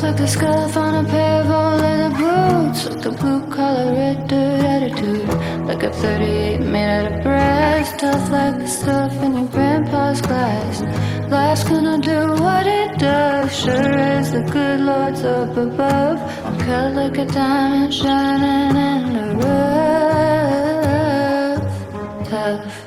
like the scuff on a pair of old leather boots, like the blue-collar red dirt attitude, like a 38 made out of brass, tough like the stuff in your grandpa's glass. Life's gonna do what it does, sure as the good Lord's up above. I'm cut like a diamond shining in the rough. Tough.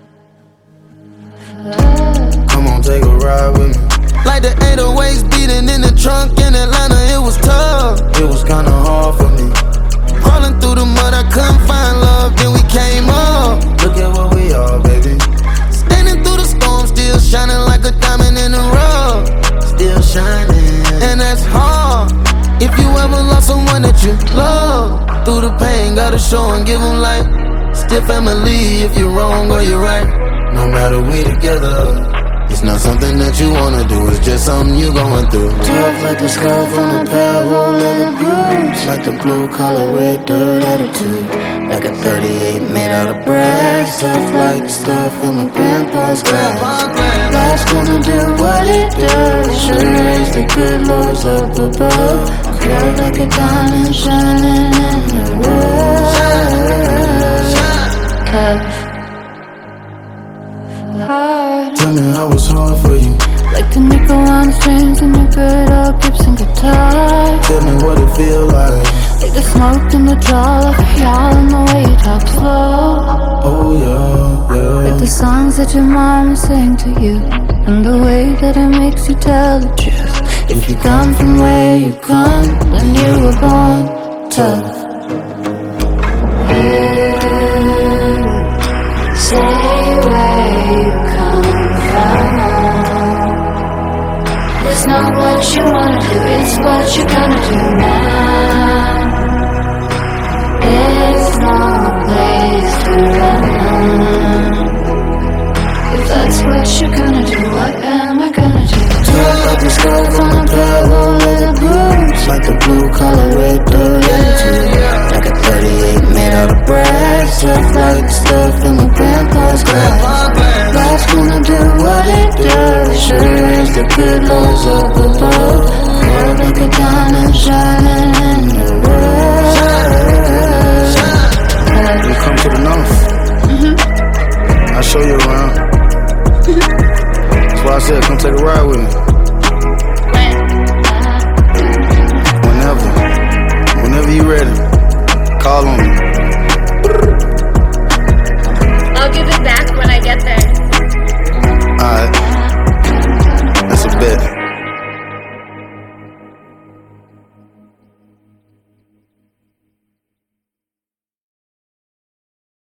Come on, take a ride with me. Like the 808s beating in the trunk in Atlanta, it was tough. It was kinda hard for me. Crawling through the mud, I couldn't find love, then we came up. Look at what we are, baby. Standing through the storm, still shining like a diamond in the rough. Still shining, and that's hard. If you ever lost someone that you love, through the pain, gotta show and give them light. Still family if you're wrong or you're right. No matter we together, it's not something that you wanna do, it's just something you going through. Tough like the scuff on a pair of old leather boots, like the blue-collar red dirt attitude, like a 38 made out of brass, tough like the stuff in my grandpa's glass. Life's gonna do what it does, sure as the good Lord's up above. Cut like a diamond shining in the rough. Tough. Hard. Tell me how it's hard for you. Like the nickel on strings in your good old Gibson guitar. Tell me what it feel like. Like the smoke in the draw of y'all and the way you talk slow. Oh yeah, yeah. Like the songs that your mama sang to you, and the way that it makes you tell the truth. If you come from where you come, then you were born tough. Say where you come from. It's not what you wanna do, it's what you're gonna do now. There's no place to run. If that's what you're gonna do, what am I gonna do? Tough like the scarf on a pair of old leather boots, like the blue-collar red dirt attitude, like a 38 made out of brass, tough like the stuff in my grandpa's glass. Life's gonna do what it does, sure as the good Lord's up above. Cut like a diamond shining in the rough. You come to the north, I'll show you around. That's why I said come take a ride with me. Whenever you ready, call on me.